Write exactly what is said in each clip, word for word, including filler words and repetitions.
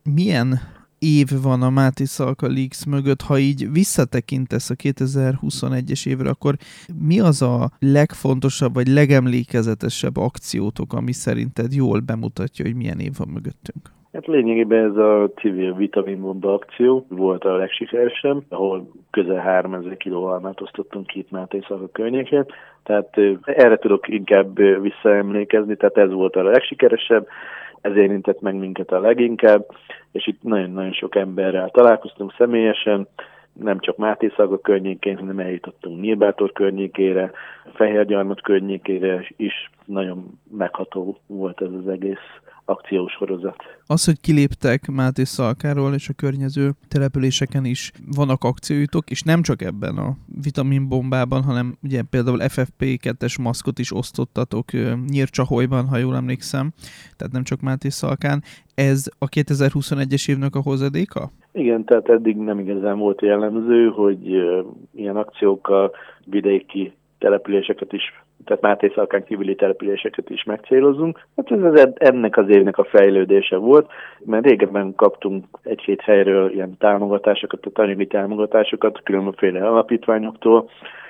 milyen év van a Máté Szalka Leaks mögött, ha így visszatekintesz a kétezer-huszonegyes évre, akkor mi az a legfontosabb, vagy legemlékezetesebb akciótok, ami szerinted jól bemutatja, hogy milyen év van mögöttünk? Hát lényegében ez a civil vitaminbomba akció volt a legsikeresebb, ahol közel háromezer kiló almát osztottunk ki itt Máté Szalka környékén. Tehát erre tudok inkább visszaemlékezni, tehát ez volt a legsikeresebb, ez érintett meg minket a leginkább, és itt nagyon-nagyon sok emberrel találkoztunk személyesen, nem csak Máté Szalka környékén, hanem eljutottunk Nyírbátor környékére, Fehérgyarmat környékére is. Nagyon megható volt ez az egész akciósorozat. Az, hogy kiléptek Máté Szalkáról és a környező településeken is vannak akcióitok, és nem csak ebben a vitaminbombában, hanem ugye például ef ef pé kettes maszkot is osztottatok Nyírcsaholyban, ha jól emlékszem, tehát nem csak Máté Szalkán. Ez a kétezer-huszonegyes évnek a hozadéka? Igen, tehát eddig nem igazán volt jellemző, hogy uh, ilyen akciókkal vidéki településeket is, tehát Máté Szalkán kívüli településeket is megcélozzunk. Hát ez az, ennek az évnek a fejlődése volt, mert régebben kaptunk egy-két helyről ilyen támogatásokat, tehát anyagi támogatásokat különböző alapítványoktól,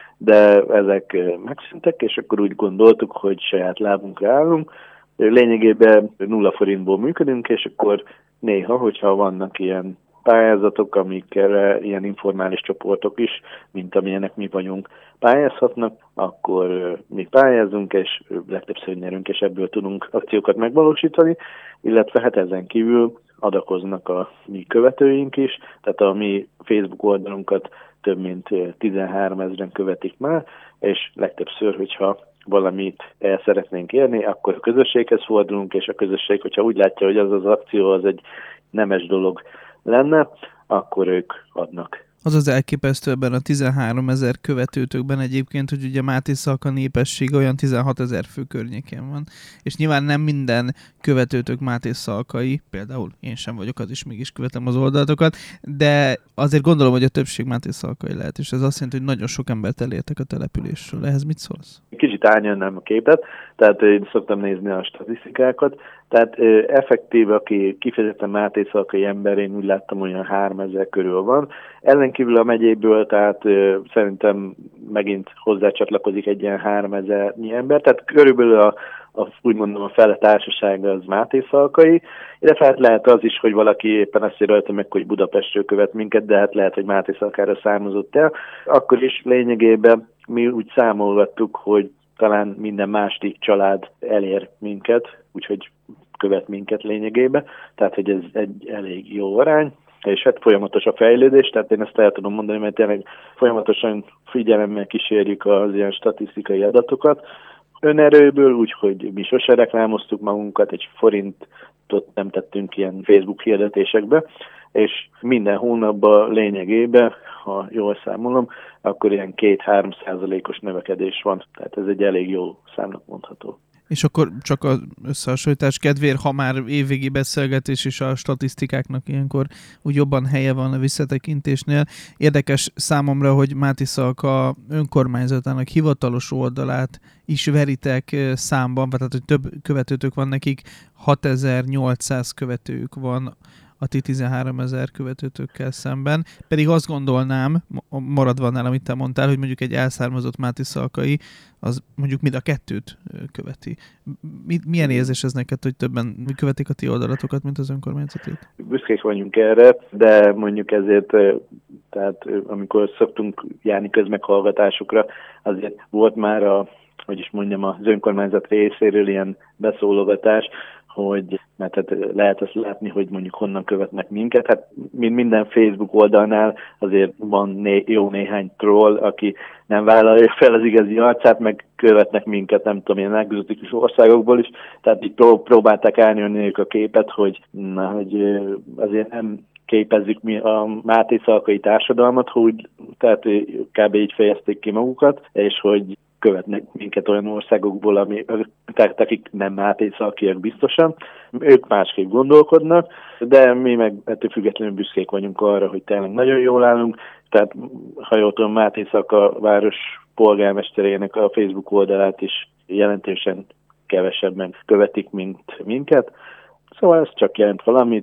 de ezek megszűntek, és akkor úgy gondoltuk, hogy saját lábunkra állunk. Lényegében nulla forintból működünk, és akkor néha, hogyha vannak ilyen pályázatok, amikkel ilyen informális csoportok is, mint amilyenek mi vagyunk, pályázhatnak, akkor mi pályázunk, és legtöbbször nyerünk, és ebből tudunk akciókat megvalósítani, illetve hát ezen kívül adakoznak a mi követőink is, tehát a mi Facebook oldalunkat több mint tizenháromezren követik már, és legtöbbször, hogyha valamit el szeretnénk érni, akkor a közösséghez fordulunk, és a közösség, hogyha úgy látja, hogy az az akció az egy nemes dolog lenne, akkor ők adnak. Az az elképesztő ebben a tizenháromezer követőtökben egyébként, hogy ugye Máté Szalka népesség olyan tizenhatezer fő környékén van, és nyilván nem minden követőtök Máté Szalkai, például én sem vagyok, az is mégis követem az oldalatokat, de azért gondolom, hogy a többség Máté Szalkai lehet, és ez azt jelenti, hogy nagyon sok embert elértek a településről. Ehhez mit szólsz? Kicsit árnyalnám a képet, tehát én szoktam nézni a statisztikákat, tehát effektív, aki kifejezetten Máté Szalkai ember, én úgy láttam, olyan háromezer körül van. Ellenkívül a megyéből, tehát ö, szerintem megint hozzácsatlakozik egy ilyen háromezernyi ember, tehát körülbelül a, a, úgy mondom, a fele társaság az Máté Szalkai, illetve hát lehet az is, hogy valaki éppen azt írta meg, hogy Budapestről követ minket, de hát lehet, hogy Máté Szalkára származott el. Akkor is lényegében mi úgy számolgattuk, hogy talán minden második család elér minket, úgyhogy követ minket lényegében, tehát hogy ez egy elég jó arány, és hát folyamatos a fejlődés, tehát én ezt el tudom mondani, mert tényleg folyamatosan figyelemmel kísérjük az ilyen statisztikai adatokat. Önerőből, úgyhogy mi sose reklámoztuk magunkat, egy forintot nem tettünk ilyen Facebook hirdetésekbe, és minden hónapban lényegében, ha jól számolom, akkor ilyen két-három százalékos növekedés van, tehát ez egy elég jó számnak mondható. És akkor csak az összehasonlítás kedvéért, ha már évvégi beszélgetés és a statisztikáknak ilyenkor úgy jobban helye van a visszatekintésnél. Érdekes számomra, hogy Máté Szalka önkormányzatának hivatalos oldalát is veritek számban, tehát hogy több követőtök van nekik, hatezer-nyolcszáz követőjük van a ti tizenháromezer követőtökkel szemben. Pedig azt gondolnám, maradva annál, amit te mondtál, hogy mondjuk egy elszármazott Máté Szalkai, az mondjuk mind a kettőt követi. Milyen érzés ez neked, hogy többen követik a ti oldalatokat, mint az önkormányzatét? Büszkék vagyunk erre, de mondjuk ezért, tehát amikor szoktunk járni közmeghallgatásokra, azért volt már a, hogy is mondjam, az önkormányzat részéről ilyen beszólogatás, hogy mert hát lehet azt látni, hogy mondjuk honnan követnek minket. Hát minden Facebook oldalnál azért van né- jó néhány troll, aki nem vállalja fel az igazi arcát, meg követnek minket, nem tudom, ilyen egzotikus országokból is. Tehát így pró- próbálták árnyalni ők a képet, hogy, na, hogy azért nem képezzük mi a Máté Szalkai társadalmat, hogy tehát kb. Így fejezték ki magukat, és hogy követnek minket olyan országokból, ami, tehát akik nem Máté Szalkiak biztosan. Ők másképp gondolkodnak, de mi meg ettől függetlenül büszkék vagyunk arra, hogy tényleg nagyon jól állunk. Tehát, ha jól tudom, Máté Szalka város polgármesterének a Facebook oldalát is jelentősen kevesebben követik, mint minket. Szóval ez csak jelent valamit,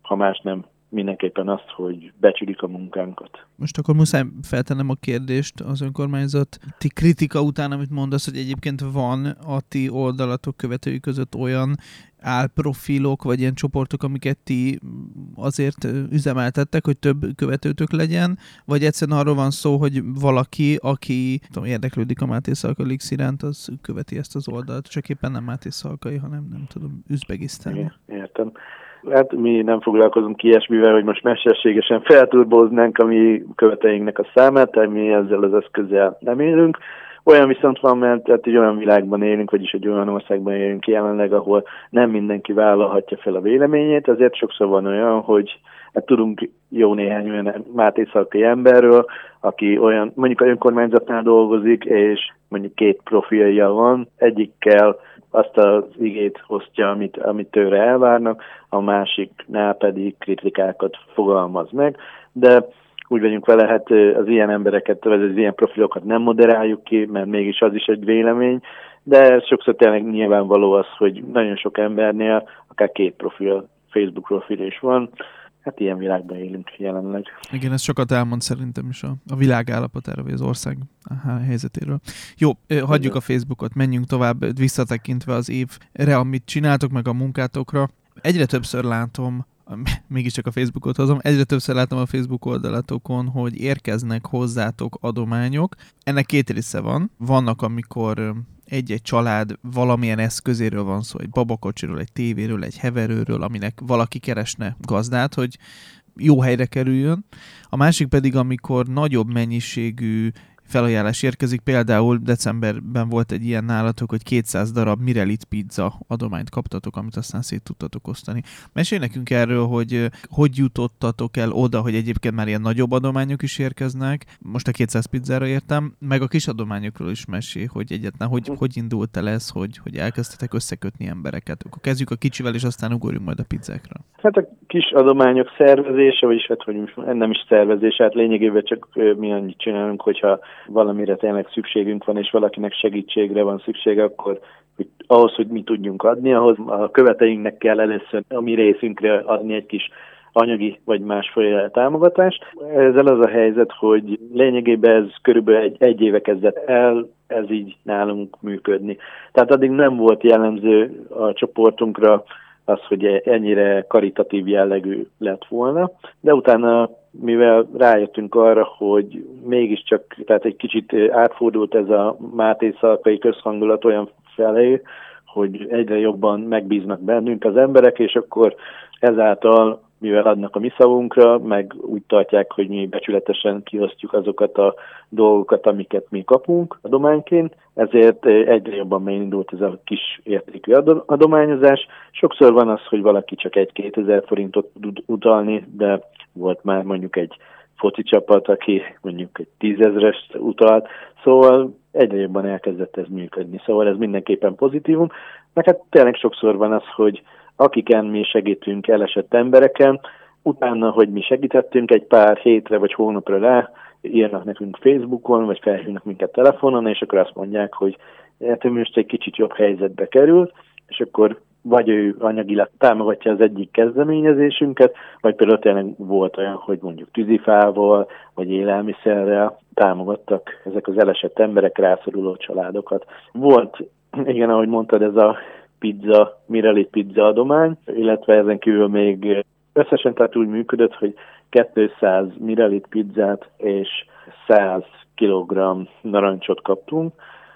ha más nem, mindenképpen azt, hogy becsülik a munkánkat. Most akkor muszáj feltennem a kérdést az önkormányzati kritika után, amit mondasz, hogy egyébként van a ti oldalatok követői között olyan álprofilok, vagy ilyen csoportok, amiket ti azért üzemeltettek, hogy több követőtök legyen, vagy egyszerűen arról van szó, hogy valaki, aki tudom, érdeklődik a Máté Szalka Leaks iránt, az követi ezt az oldalt, csak éppen nem Máté Szalkai, hanem nem tudom, Üzbegisztán. Értem. Hát mi nem foglalkozunk ilyesmivel, hogy most mesterségesen felturboznánk a mi követeinknek a számát, tehát mi ezzel az eszközzel nem élünk. Olyan viszont van, mert tehát egy olyan világban élünk, vagyis egy olyan országban élünk jelenleg, ahol nem mindenki vállalhatja fel a véleményét, ezért sokszor van olyan, hogy hát tudunk jó néhány olyan Máté Szalkai emberről, aki olyan, mondjuk a önkormányzatnál dolgozik, és mondjuk két profilja van, egyikkel azt az igét hoztja, amit, amit tőle elvárnak, a másiknál pedig kritikákat fogalmaz meg, de úgy vagyunk vele, hát az ilyen embereket, vagy az ilyen profilokat nem moderáljuk ki, mert mégis az is egy vélemény, de sokszor tényleg nyilvánvaló az, hogy nagyon sok embernél akár két profil, Facebook profil is van, hát ilyen világban élünk jelenleg. Igen, ez sokat elmond szerintem is a, a világ állapotára, vagy az ország helyzetéről. Jó, hagyjuk Igen. a Facebookot, menjünk tovább, visszatekintve az évre, amit csináltok, meg a munkátokra. Egyre többször látom, mégiscsak a Facebookot hozom, egyre többször látom a Facebook oldalatokon, hogy érkeznek hozzátok adományok. Ennek két része van. Vannak, amikor egy-egy család valamilyen eszközéről van szó, egy babakocsiról, egy tévéről, egy heverőről, aminek valaki keresne gazdát, hogy jó helyre kerüljön. A másik pedig, amikor nagyobb mennyiségű felajánlás érkezik, például decemberben volt egy ilyen nálatok, hogy kétszáz darab Mirelit pizza adományt kaptatok, amit aztán szét tudtatok osztani. Mesélj nekünk erről, hogy hogy jutottatok el oda, hogy egyébként már ilyen nagyobb adományok is érkeznek, most a kétszáz pizzára értem, meg a kis adományokról is mesélj, hogy egyáltalán hogy, hogy indult el ez, hogy, hogy elkezdtetek összekötni embereket. Akkor kezdjük a kicsivel, és aztán ugorjunk majd a pizzákra. Hát a kis adományok szervezése, vagyis hát, hogy nem is szervezés, hát lényegében csak mi annyit csinálunk, hogyha valamire tényleg szükségünk van, és valakinek segítségre van szüksége, akkor hogy ahhoz, hogy mi tudjunk adni, ahhoz a követeinknek kell először a mi részünkre adni egy kis anyagi vagy másfajta támogatást. Ezzel az a helyzet, hogy lényegében ez körülbelül egy, egy éve kezdett el, ez így nálunk működni. Tehát addig nem volt jellemző a csoportunkra az, hogy ennyire karitatív jellegű lett volna, de utána, mivel rájöttünk arra, hogy mégiscsak, tehát egy kicsit átfordult ez a Máté Szalkai közhangulat olyan felé, hogy egyre jobban megbíznak bennünk az emberek, és akkor ezáltal, mivel adnak a mi szavunkra, meg úgy tartják, hogy mi becsületesen kiosztjuk azokat a dolgokat, amiket mi kapunk adományként, ezért egyre jobban megindult ez a kis értékű adományozás. Sokszor van az, hogy valaki csak egy-kétezer forintot tud utalni, de volt már mondjuk egy foci csapat, aki mondjuk egy tízezrest utalt, szóval egyre jobban elkezdett ez működni, szóval ez mindenképpen pozitívum, meg hát tényleg sokszor van az, hogy akiken mi segítünk elesett embereken, utána, hogy mi segítettünk egy pár hétre vagy hónapra rá, írnak nekünk Facebookon, vagy felhívnak minket telefonon, és akkor azt mondják, hogy hát most egy kicsit jobb helyzetbe került, és akkor vagy ő anyagilag támogatja az egyik kezdeményezésünket, vagy például tényleg volt olyan, hogy mondjuk tűzifával, vagy élelmiszerrel támogattak ezek az elesett emberek, rászoruló családokat. Volt, igen, ahogy mondtad, ez a pizza, Mirelit pizza adomány, illetve ezen kívül még összesen tehát úgy működött, hogy kétszáz Mirelit pizzát és száz kilogramm narancsot kaptunk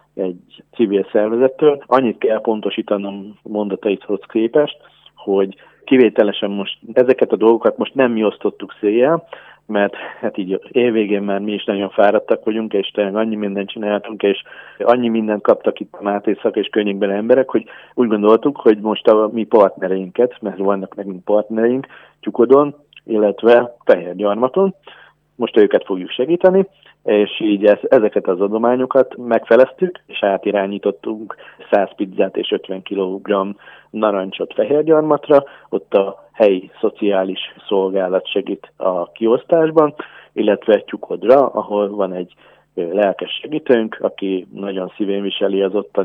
egy civil szervezettől. Annyit kell pontosítanom mondataidhoz képest, hogy kivételesen most ezeket a dolgokat most nem mi osztottuk széjjel, mert hát így évvégén már mi is nagyon fáradtak vagyunk, és tényleg annyi mindent csináltunk, és annyi mindent kaptak itt a Máté Szalka és környékben emberek, hogy úgy gondoltuk, hogy most a mi partnereinket, mert vannak nekünk partnereink Tyukodon, illetve Fehérgyarmaton, most őket fogjuk segíteni, és így ez, ezeket az adományokat megfeleztük, és átirányítottunk száz pizzát és ötven kilogramm narancsot Fehérgyarmatra, ott a helyi szociális szolgálat segít a kiosztásban, illetve Tyukodra, ahol van egy lelkes segítőnk, aki nagyon szívén viseli az ottani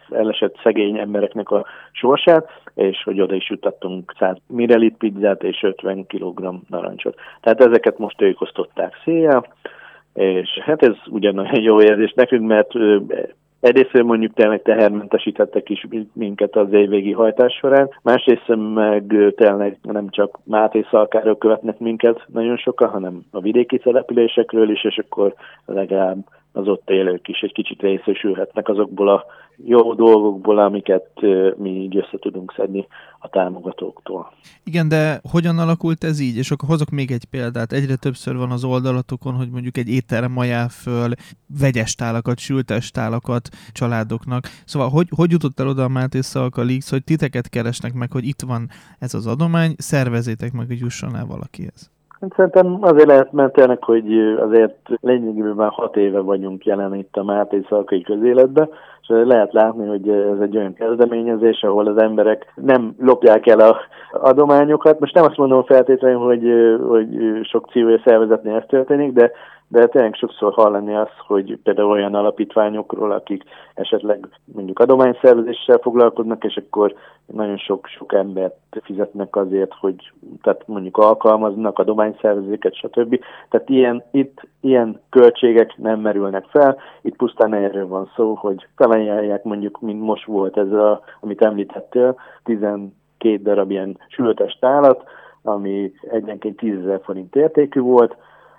elesett szegény embereknek a sorsát, és hogy oda is jutottunk száz mirelit pizzát és ötven kilogramm narancsot. Tehát ezeket ők ők osztották széjjel, és hát ez ugyanolyan jó érzés nekünk, mert egyrészt mondjuk tényleg tehermentesítettek is minket az évvégi hajtás során, másrészt meg tényleg nem csak Máté Szalkáról követnek minket nagyon sokan, hanem a vidéki településekről is, és akkor legalább az ott élők is egy kicsit részesülhetnek azokból a jó dolgokból, amiket mi így össze tudunk szedni a támogatóktól. Igen, de hogyan alakult ez így? És akkor hozok még egy példát. Egyre többször van az oldalatokon, hogy mondjuk egy étterem ajánl föl vegyes tálakat, sültes tálakat családoknak. Szóval hogy, hogy jutott el oda a Máté Szalka Leaks, hogy titeket keresnek meg, hogy itt van ez az adomány, szervezzétek meg, hogy jusson el valakihez? Szerintem azért lehet, mert tényleg, hogy azért lényegében már hat éve vagyunk jelen itt a Máté Szalkai közéletben, és lehet látni, hogy ez egy olyan kezdeményezés, ahol az emberek nem lopják el az adományokat. Most nem azt mondom feltétlenül, hogy, hogy sok civil szervezetnél ez történik, de de tényleg sokszor hallani azt, hogy például olyan alapítványokról, akik esetleg mondjuk adományszervezéssel foglalkoznak, és akkor nagyon sok-sok embert fizetnek azért, hogy tehát mondjuk alkalmaznak adományszervezőket, stb. Tehát ilyen, itt ilyen költségek nem merülnek fel, itt pusztán erről van szó, hogy felajánlják mondjuk, mint most volt ez, a, amit említettél, tizenkét darab ilyen sültes tálat, ami egyenként tízezer forint értékű volt,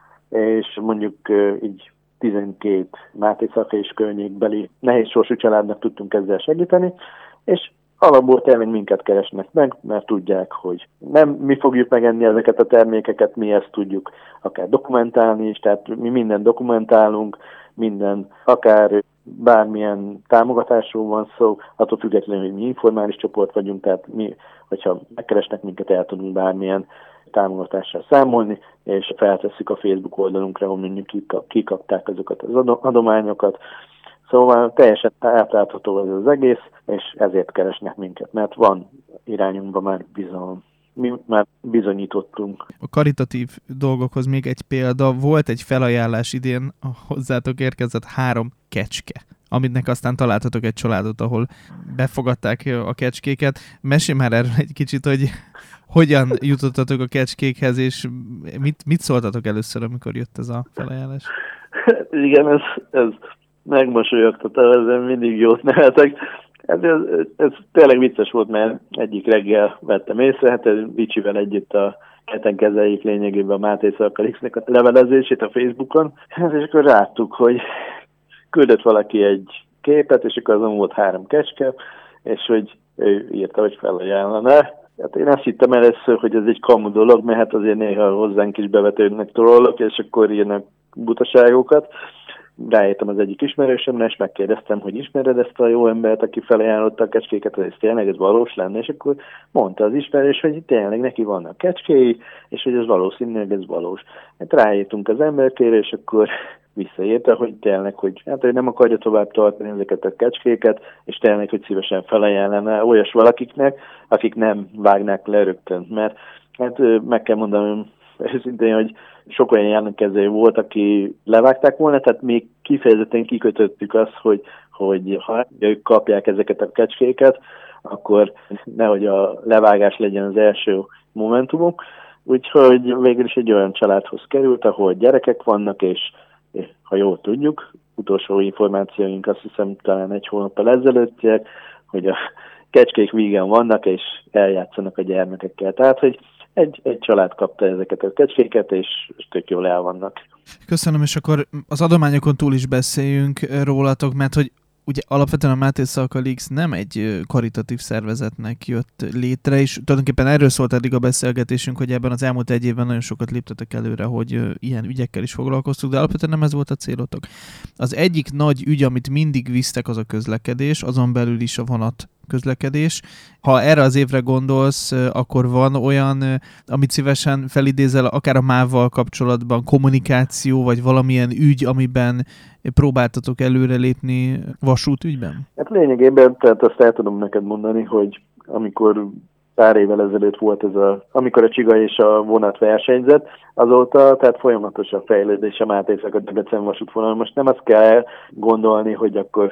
és mondjuk uh, így tizenkét Máté Szalka és környékbeli nehéz sorsú családnak tudtunk ezzel segíteni, és alapból tényleg minket keresnek meg, mert tudják, hogy nem mi fogjuk megenni ezeket a termékeket, mi ezt tudjuk akár dokumentálni is, tehát mi mindent dokumentálunk, minden, akár bármilyen támogatásról van szó, attól függetlenül, hogy mi informális csoport vagyunk, tehát mi, hogyha megkeresnek minket, el tudunk bármilyen támogatással számolni, és feltesszük a Facebook oldalunkra, hogy mondjuk kikapták azokat az adományokat. Szóval teljesen átlátható ez az egész, és ezért keresnek minket, mert van irányunkban már bizalom. Mi már bizonyítottunk. A karitatív dolgokhoz még egy példa. Volt egy felajánlás idén, hozzátok érkezett három kecske, aminek aztán találtatok egy családot, ahol befogadták a kecskéket. Mesélj már erről egy kicsit, hogy hogyan jutottatok a kecskékhez, és mit, mit szóltatok először, amikor jött ez a felajánlás? Igen, ez, ez megmosolyogtató, ezen mindig jót nevetek. Ez, ez, ez tényleg vicces volt, mert egyik reggel vettem észre, hát Vicsivel együtt a ketten kezeljük lényegében a Máté Szalka Leaksnek a levelezését a Facebookon, és akkor láttuk, hogy küldött valaki egy képet, és akkor azon volt három kecske, és hogy ő írta, hogy felajánlaná. Hát én azt hittem először, hogy ez egy kamu dolog, mert hát azért néha hozzánk is bevetődnek trollok, és akkor írnak butaságokat. Rájöttem az egyik ismerősömre, és megkérdeztem, hogy ismered ezt a jó embert, aki felajánlotta a kecskéket, hogy ez tényleg ez valós lenne, és akkor mondta az ismerős, hogy tényleg neki vannak kecskéi, és hogy ez valószínűleg ez valós. Hát rájöttünk az emberkére, és akkor visszaírta, hogy tényleg, hogy hát ő nem akarja tovább tartani ezeket a kecskéket, és tényleg, hogy szívesen felajánlana olyas valakiknek, akik nem vágnák le rögtön. Mert hát meg kell mondanom őszintén, hogy sok olyan jelentkező volt, aki levágták volna, tehát még kifejezetten kikötöttük azt, hogy, hogy ha ők kapják ezeket a kecskéket, akkor nehogy a levágás legyen az első momentumuk. Úgyhogy végül is egy olyan családhoz került, ahol gyerekek vannak, és ha jól tudjuk, utolsó információink azt hiszem talán egy hónappal ezelőttiek, hogy a kecskék vígan vannak, és eljátszanak a gyermekekkel. Tehát, hogy egy, egy család kapta ezeket a kecskéket, és, és tök jól el vannak. Köszönöm, és akkor az adományokon túl is beszéljünk rólatok, mert hogy ugye alapvetően a Máté Szalka Leaks nem egy karitatív szervezetnek jött létre, és tulajdonképpen erről szólt eddig a beszélgetésünk, hogy ebben az elmúlt egy évben nagyon sokat léptetek előre, hogy ilyen ügyekkel is foglalkoztuk, de alapvetően nem ez volt a célotok. Az egyik nagy ügy, amit mindig visztek, az a közlekedés, azon belül is a vonat közlekedés. Ha erre az évre gondolsz, akkor van olyan, amit szívesen felidézel, akár a MÁV-val kapcsolatban, kommunikáció, vagy valamilyen ügy, amiben próbáltatok előrelépni vasútügyben? Hát lényegében, tehát azt el tudom neked mondani, hogy amikor pár évvel ezelőtt volt ez a, amikor a Csiga és a vonat versenyzett, azóta, tehát folyamatos a fejlődés a Máté Szalka Debrecen vasútvonal. Most nem azt kell gondolni, hogy akkor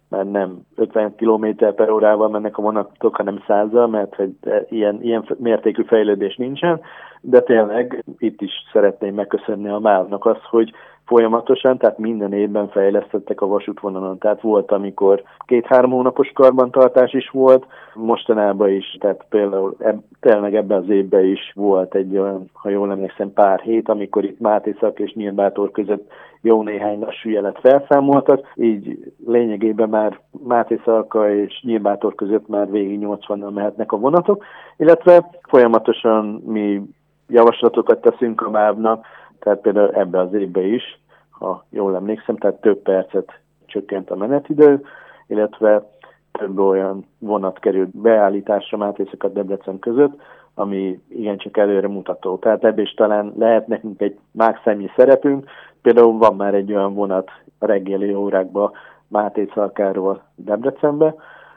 már nem ötven kilométer per órával mennek a vonatok, hanem százzal, mert hogy ilyen, ilyen mértékű fejlődés nincsen, de tényleg itt is szeretném megköszönni a MÁV-nak azt, hogy folyamatosan, tehát minden évben fejlesztettek a vasútvonalon. Tehát volt, amikor két-három hónapos karbantartás is volt, mostanában is, tehát például eb, tényleg ebben az évben is volt egy olyan, ha jól emlékszem, pár hét, amikor itt Mátészalka és Nyírbátor között jó néhány lassú jelet felszámoltak, így lényegében már Mátészalka és Nyírbátor között már végig nyolcvannal mehetnek a vonatok, illetve folyamatosan mi javaslatokat teszünk a MÁV-nak, tehát például ebbe az évben is, ha jól emlékszem, tehát több percet csökkent a menetidő, illetve több olyan vonat került beállításra Mátészalka-Debrecen között, ami igencsak előre mutató. Tehát ebben is talán lehet nekünk egy mákszemnyi szerepünk. Például van már egy olyan vonat a reggeli órákban Mátészalkáról Debrecenbe,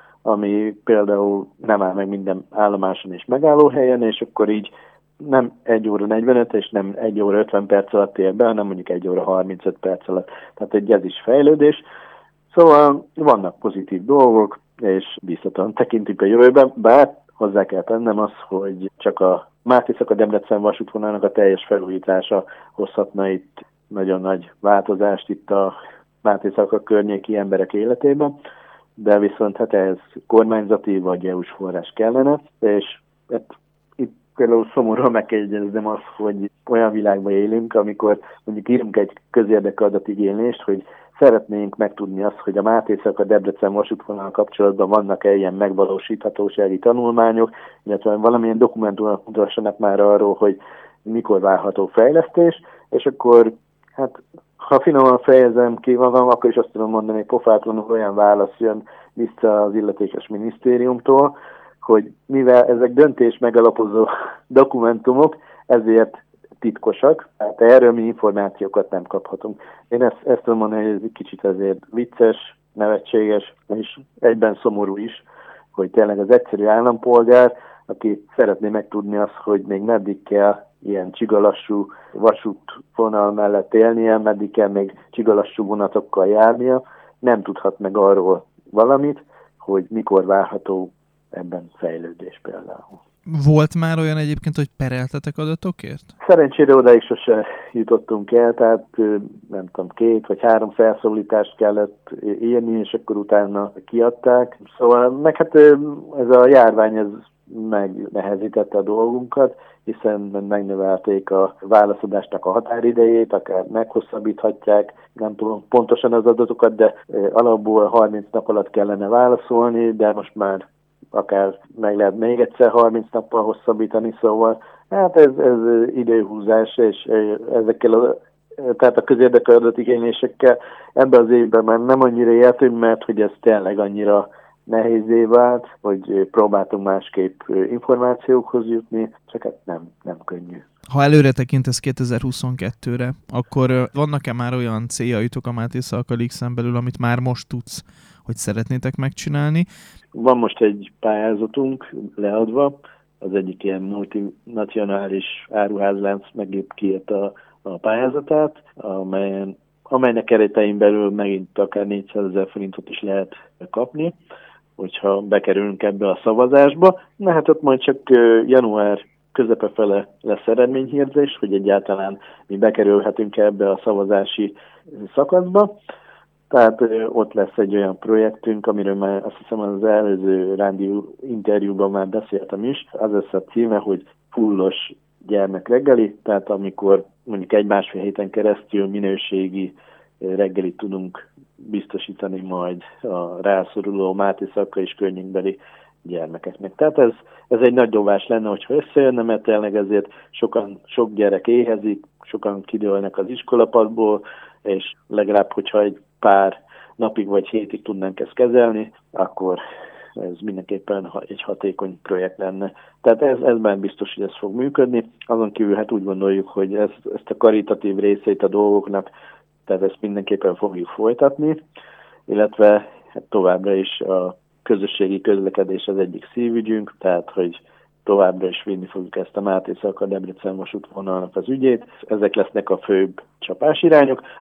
ami például nem áll meg minden állomáson és megállóhelyen, és akkor így nem egy óra negyvenöt és nem egy óra ötven perc alatt ér be, hanem mondjuk egy óra harmincöt perc alatt. Tehát egy ez is fejlődés. Szóval vannak pozitív dolgok, és biztosan tekintünk a jövőben, bár hozzá kell tennem azt, hogy csak a Mátészalka-Debrecen vasútvonalnak a teljes felújítása hozhatna itt nagyon nagy változást itt a Mátészalka környéki emberek életében, de viszont hát ehhez kormányzati vagy é u-s forrás kellene, és hát itt például szomorúan meg kell jegyeznem azt, hogy olyan világban élünk, amikor mondjuk írunk egy közérdekű adatigénylést, hogy szeretnénk megtudni azt, hogy a Mátészalka-Debrecen vasútvonal kapcsolatban vannak-e ilyen megvalósíthatósági tanulmányok, illetve valamilyen dokumentumok mutassanak már arról, hogy mikor várható fejlesztés, és akkor, hát ha finoman fejezem ki magam, akkor is azt tudom mondani, hogy pofátlanul olyan válasz jön vissza az illetékes minisztériumtól, hogy mivel ezek döntés megalapozó dokumentumok, ezért titkosak, tehát erről mi információkat nem kaphatunk. Én ezt, ezt tudom mondani, hogy ez egy kicsit azért vicces, nevetséges, és egyben szomorú is, hogy tényleg az egyszerű állampolgár, aki szeretné megtudni azt, hogy még meddig kell ilyen csigalassú vasútvonal mellett élnie, meddig kell még csigalassú vonatokkal járnia, nem tudhat meg arról valamit, hogy mikor várható ebben fejlődés például. Volt már olyan egyébként, hogy pereltetek adatokért? Szerencsére odáig sose jutottunk el, tehát nem tudom, két vagy három felszólítást kellett írni, és akkor utána kiadták. Szóval meg hát ez a járvány ez megnehezítette a dolgunkat, hiszen megnövelték a válaszadásnak a határidejét, akár meghosszabbíthatják, nem tudom pontosan az adatokat, de alapból harminc nap alatt kellene válaszolni, de most már akár meg lehet még egyszer harminc nappal hosszabbítani, szóval hát ez, ez időhúzás, és ezekkel a, tehát a közérdekű adatigénylésekkel ebben az évben már nem annyira éltünk, mert hogy ez tényleg annyira nehézé vált, hogy próbáltunk másképp információkhoz jutni, csak hát nem, nem könnyű. Ha előre tekintesz kétezer-huszonkettőre, akkor vannak-e már olyan céljaitok a Mátészalka Lixen belül, amit már most tudsz, hogy szeretnétek megcsinálni? Van most egy pályázatunk leadva, az egyik ilyen multinacionális áruházlánc megint kiírta a pályázatát, amelyen, amelynek keretein belül megint akár négyszázezer forintot is lehet kapni, hogyha bekerülünk ebbe a szavazásba. Na hát ott majd csak január közepe fele lesz eredményhirdés, hogy egyáltalán mi bekerülhetünk ebbe a szavazási szakaszba. Tehát ott lesz egy olyan projektünk, amiről már azt hiszem az előző rádió interjúban már beszéltem is. Az lesz a címe, hogy fullos gyermekreggeli, tehát amikor mondjuk egy-másfél héten keresztül minőségi reggelit tudunk biztosítani majd a rászoruló Mátészalka és környékbeli gyermekeknek. Tehát ez, ez egy nagy dobás lenne, hogyha összejönne, mert tényleg ezért sokan, sok gyerek éhezik, sokan kidőlnek az iskolapadból, és legalább, hogyha egy pár napig vagy hétig tudnánk ezt kezelni, akkor ez mindenképpen egy hatékony projekt lenne. Tehát ez, ezben biztos, hogy ez fog működni. Azon kívül hát úgy gondoljuk, hogy ez, ezt a karitatív részét a dolgoknak, tehát ezt mindenképpen fogjuk folytatni, illetve hát továbbra is a közösségi közlekedés az egyik szívügyünk, tehát hogy továbbra is vinni fogjuk ezt a Mátészalka-Debrecen vasútvonalnak az ügyét. Ezek lesznek a főbb csapásirányok.